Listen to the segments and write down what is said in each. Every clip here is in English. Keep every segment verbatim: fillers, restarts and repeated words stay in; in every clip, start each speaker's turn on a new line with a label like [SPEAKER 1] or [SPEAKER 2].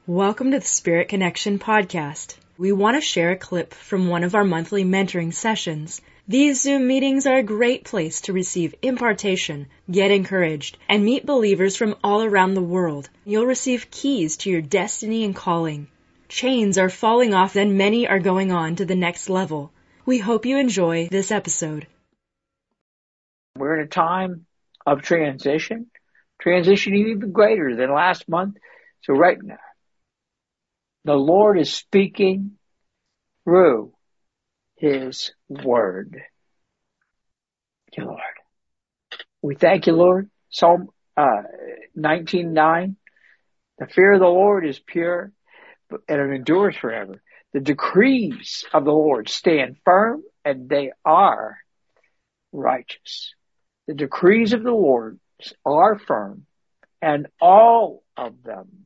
[SPEAKER 1] Welcome to the Spirit Connection podcast. We want to share a clip from one of our monthly mentoring sessions. These Zoom meetings are a great place to receive impartation, get encouraged, and meet believers from all around the world. You'll receive keys to your destiny and calling. Chains are falling off and many are going on to the next level. We hope you enjoy this episode.
[SPEAKER 2] We're in a time of transition, transition even greater than last month. So right now, the Lord is speaking through His Word. Thank you, Lord. We thank you, Lord. Psalm uh, nineteen nine. The fear of the Lord is pure, and it endures forever. The decrees of the Lord stand firm, and they are righteous. The decrees of the Lord are firm, and all of them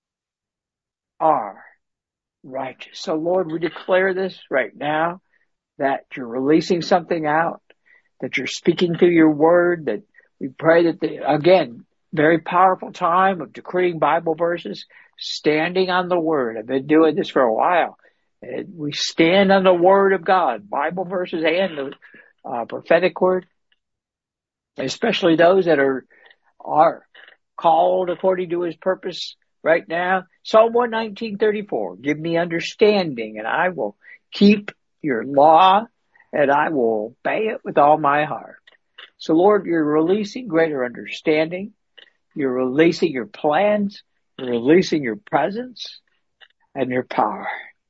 [SPEAKER 2] are righteous. So, Lord, we declare this right now, that you're releasing something out, that you're speaking through your word, that we pray that, the, again, very powerful time of decreeing Bible verses, standing on the word. I've been doing this for a while. And we stand on the word of God, Bible verses and the uh, prophetic word, especially those that are, are called according to His purpose. Right now, Psalm one nineteen thirty-four, give me understanding and I will keep your law and I will obey it with all my heart. So Lord, you're releasing greater understanding. You're releasing your plans. You're releasing your presence and your power.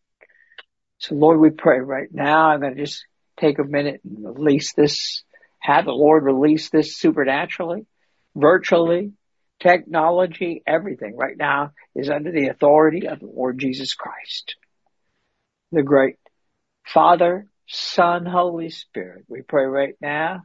[SPEAKER 2] So Lord, we pray right now. I'm going to just take a minute and release this, have the Lord release this supernaturally, virtually. Technology, everything right now is under the authority of the Lord Jesus Christ, the great Father, Son, Holy Spirit. We pray right now.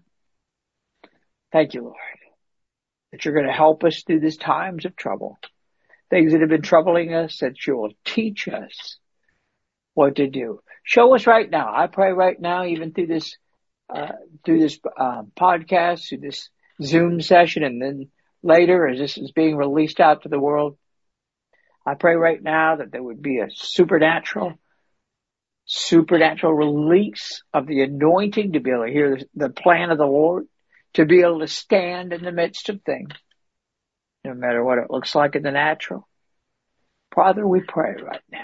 [SPEAKER 2] Thank you, Lord, that you're going to help us through these times of trouble. Things that have been troubling us, that you will teach us what to do. Show us right now. I pray right now, even through this, uh, through this uh, podcast, through this Zoom session, and then later, as this is being released out to the world, I pray right now that there would be a supernatural, supernatural release of the anointing to be able to hear the plan of the Lord, to be able to stand in the midst of things, no matter what it looks like in the natural. Father, we pray right now.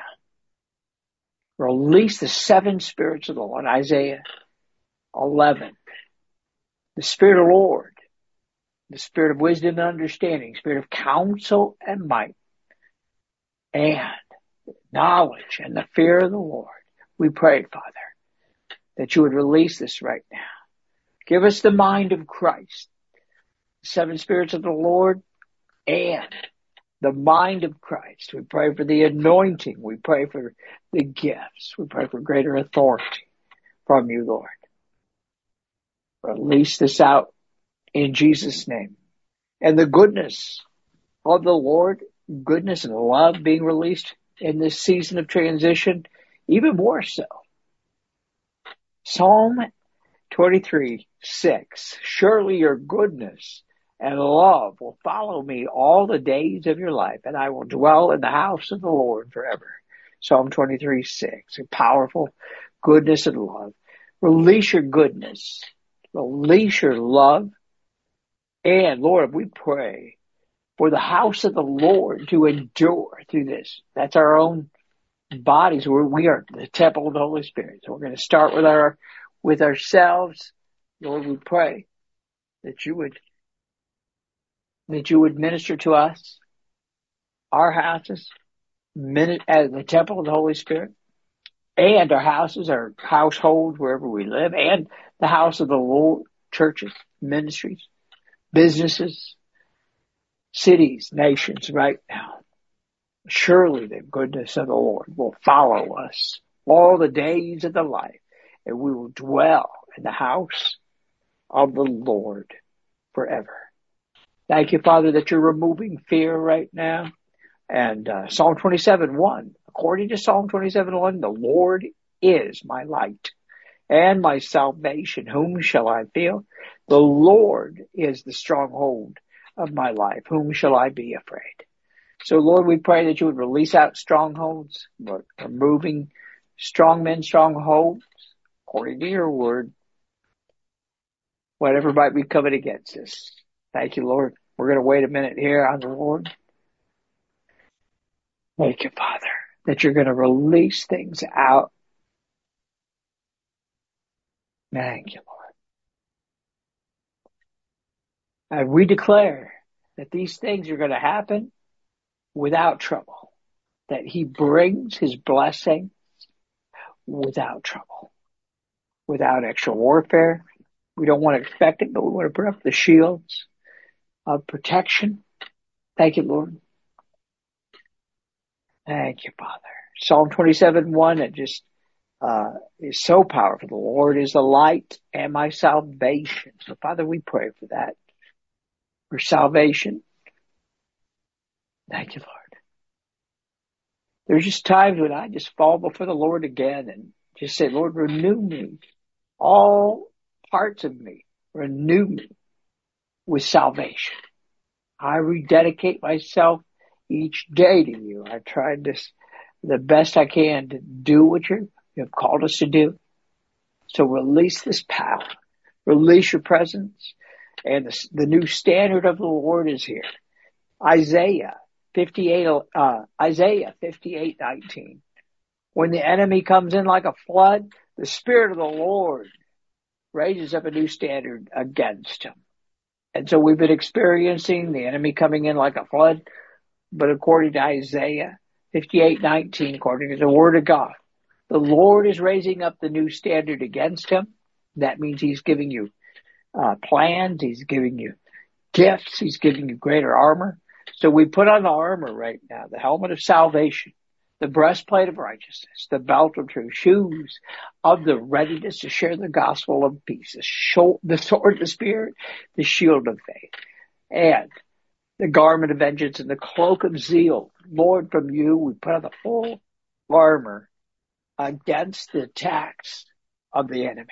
[SPEAKER 2] Release the seven spirits of the Lord, Isaiah eleven. The Spirit of the Lord. The spirit of wisdom and understanding, spirit of counsel and might, and knowledge and the fear of the Lord. We pray, Father, that you would release this right now. Give us the mind of Christ, the seven spirits of the Lord, and the mind of Christ. We pray for the anointing. We pray for the gifts. We pray for greater authority from you, Lord. Release this out in Jesus' name. And the goodness of the Lord, goodness and love being released in this season of transition, even more so. Psalm twenty-three, six. Surely your goodness and love will follow me all the days of your life, and I will dwell in the house of the Lord forever. Psalm twenty-three, six. A powerful goodness and love. Release your goodness. Release your love. And Lord, we pray for the house of the Lord to endure through this. That's our own bodies. We're, we are the temple of the Holy Spirit. So we're going to start with our, with ourselves. Lord, we pray that you would, that you would minister to us, our houses, as the temple of the Holy Spirit, and our houses, our household, wherever we live, and the house of the Lord, churches, ministries, businesses, cities, nations right now. Surely the goodness of the Lord will follow us all the days of the life, and we will dwell in the house of the Lord forever. Thank you, Father, that you're removing fear right now. And uh, Psalm twenty-seven, one, according to Psalm twenty-seven, one, the Lord is my light and my salvation. Whom shall I fear? The Lord is the stronghold of my life. Whom shall I be afraid? So, Lord, we pray that you would release out strongholds, Lord, removing strong men, strongholds, according to your word, whatever might be coming against us. Thank you, Lord. We're going to wait a minute here on the Lord. Thank you, Father, that you're going to release things out. Thank you, Lord. And we declare that these things are going to happen without trouble, that he brings his blessing without trouble, without extra warfare. We don't want to expect it, but we want to put up the shields of protection. Thank you, Lord. Thank you, Father. Psalm twenty-seven one, it just uh, is so powerful. The Lord is the light and my salvation. So, Father, we pray for that, for salvation. Thank you, Lord. There's just times when I just fall before the Lord again and just say, Lord, renew me, all parts of me, renew me with salvation. I rededicate myself each day to you. I try this the best I can to do what you have called us to do. So release this power, release your presence, and the, the new standard of the Lord is here. Isaiah fifty-eight, uh, Isaiah fifty-eight nineteen. When the enemy comes in like a flood, the Spirit of the Lord raises up a new standard against him. And so we've been experiencing the enemy coming in like a flood, but according to Isaiah fifty-eight nineteen, according to the Word of God, the Lord is raising up the new standard against him. That means he's giving you uh, plans, he's giving you gifts, he's giving you greater armor. So we put on the armor right now, the helmet of salvation, the breastplate of righteousness, the belt of truth, shoes of the readiness to share the gospel of peace, the, show, the sword of the Spirit, the shield of faith, and the garment of vengeance and the cloak of zeal. Lord, from you, we put on the full armor against the attacks of the enemy.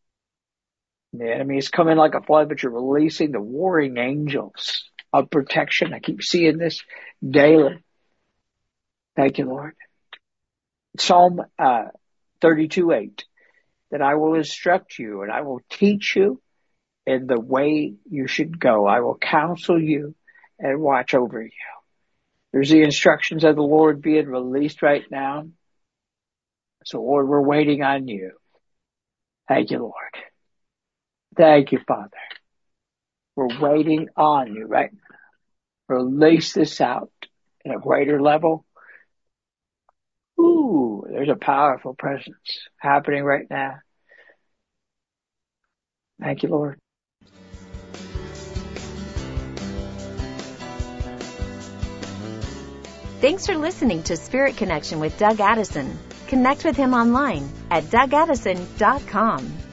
[SPEAKER 2] The enemy is coming like a flood, but you're releasing the warring angels of protection. I keep seeing this daily. Thank you, Lord. Psalm uh, thirty-two eight, that I will instruct you and I will teach you in the way you should go. I will counsel you and watch over you. There's the instructions of the Lord being released right now. So, Lord, we're waiting on you. Thank you, Lord. Thank you, Father. We're waiting on you right now. Release this out at a greater level. Ooh, there's a powerful presence happening right now. Thank you, Lord.
[SPEAKER 3] Thanks for listening to Spirit Connection with Doug Addison. Connect with him online at doug addison dot com.